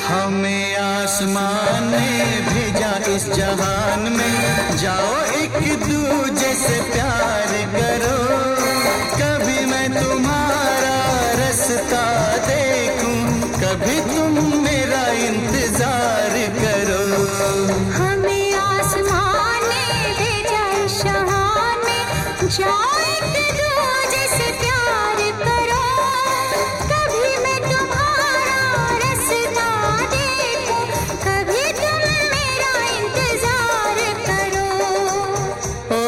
हमें आसमान ने भेजा इस जहान में, जाओ एक दूजे से प्यार करो। कभी मैं तुम्हारा रास्ता देखूं, कभी तुम मेरा इंतजार करो। हमें आसमान ने भेजा इस जहान में, जाओ एक दूजे से प्यार करो। कभी मैं तुम्हारा रास्ता देखूं, कभी तुम मेरा इंतजार करो। ओ,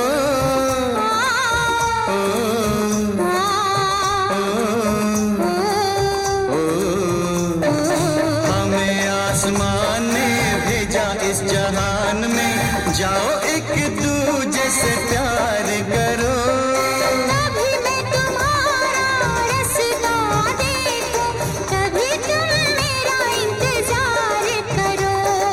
हमें आसमान ने भेजा इस जहान में, जाओ एक दूजे से प्यार करो। कभी मैं तुम्हारा रास्ता देखूं, कभी तुम मेरा इंतजार करो।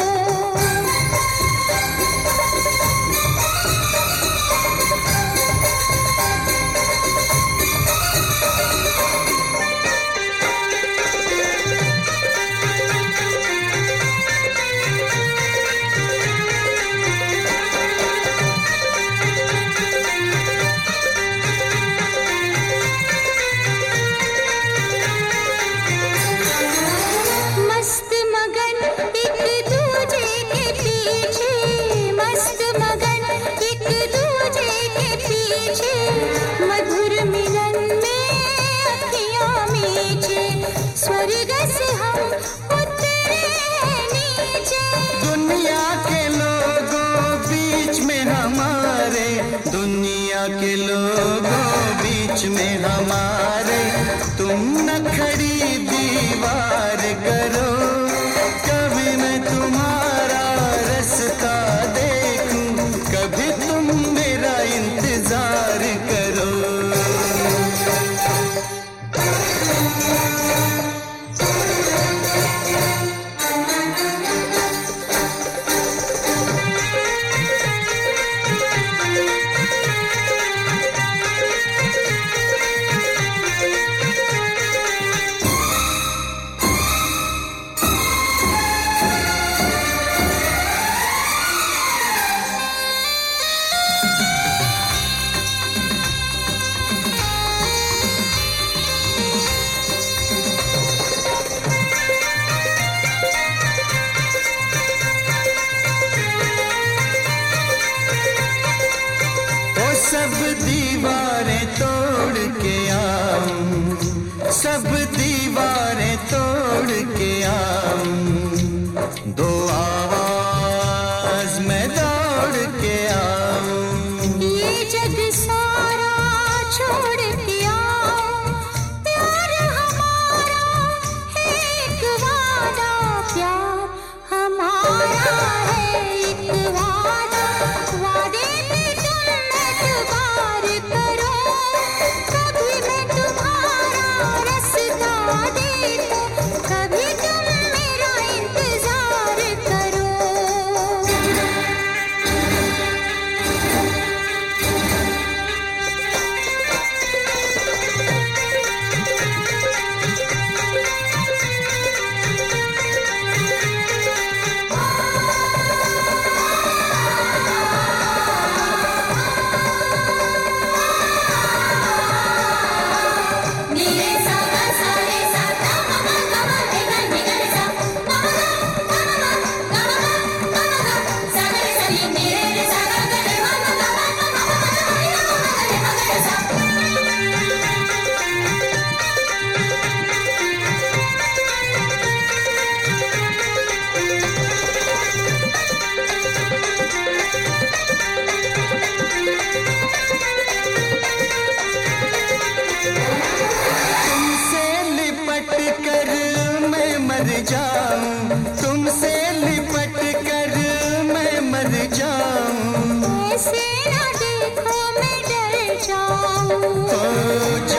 मस्त मगन एक दूजे के पीछे, मस्त मगन एक दूजे के पीछे, मधुर मिलन में अखियां मीचे, स्वर्ग से हम उतरे नीचे। दुनिया के लोगों बीच में हमारे, दुनिया के लोगों बीच में हमारे, तुम न खड़ी दीवार करो। कभी मैं तुम्हारा रास्ता देखूं, कभी तुम मेरा इंतजार करो। सब दीवारें तोड़ के आऊं, सब दीवारें तोड़ के आऊं, दो आवाज में दौड़ के आऊं। ये जग सारा छोड़ के आओ, प्यार हमारा है एक वादा, प्यार हमारा है एक वादा। वादे पे तुम एतबार करो, कभी मैं तुम्हारा रास्ता देखूं, कभी तुम मेरा इंतजार करो। नीले सा गा सा रे सा गा मा मा गा मा रे गा नी गा रे सा मा मा गा मा गा मा गा मा गा सा गा रे सा नी नीले रे सा गा गा रे मा मा गा मा मा मा मा गा रे मा मा गा रे मा गा रे सा। तुमसे लिपट कर मैं मर जाऊं, तुमसे लिपट कर मैं मर जाऊं। ऐसे ना देखो मैं डर जाऊं। हो